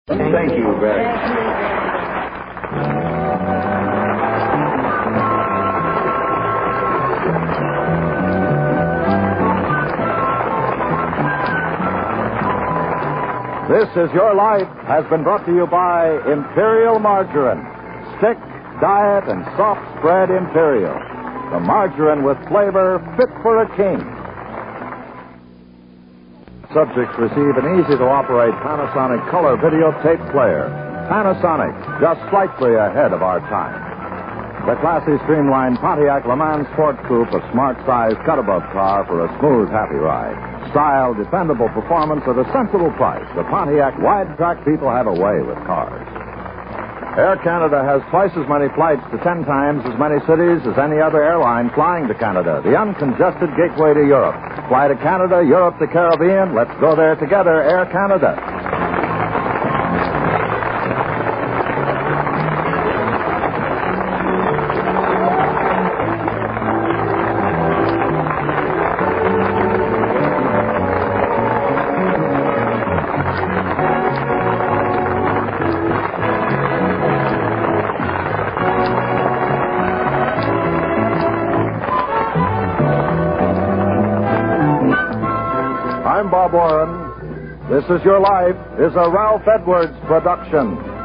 Thank you very much. This Is Your Life has been brought to you by Imperial Margarine. Stick, diet, and soft spread Imperial. The margarine with flavor fit for a king. Subjects receive an easy-to-operate Panasonic color videotape player. Panasonic, just slightly ahead of our time. The classy, streamlined Pontiac Le Mans Sport Coupe, a smart-sized, cut-above car for a smooth, happy ride. Style, dependable performance at a sensible price. The Pontiac wide-track people have a way with cars. Air Canada has twice as many flights to 10 times as many cities as any other airline flying to Canada, the uncongested gateway to Europe. Fly to Canada, Europe to Caribbean. Let's go there together, Air Canada. I'm Bob Warren. This Is Your Life is a Ralph Edwards production.